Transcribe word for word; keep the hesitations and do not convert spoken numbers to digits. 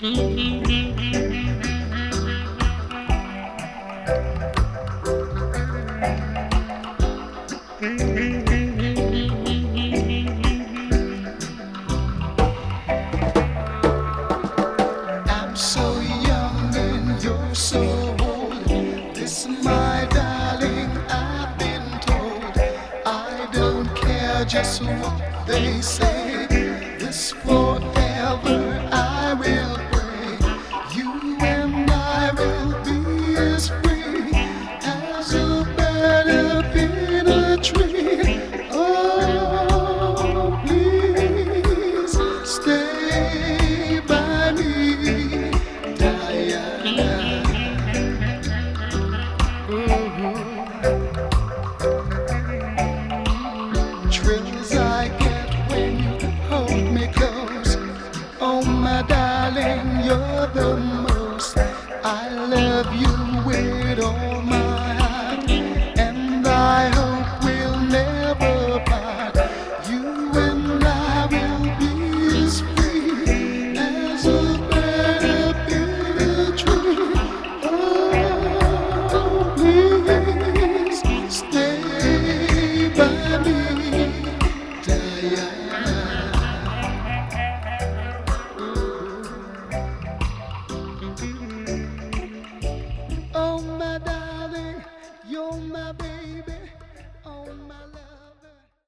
I'm so young and you're so old. Listen, my darling, I've been told I don't care just what they say.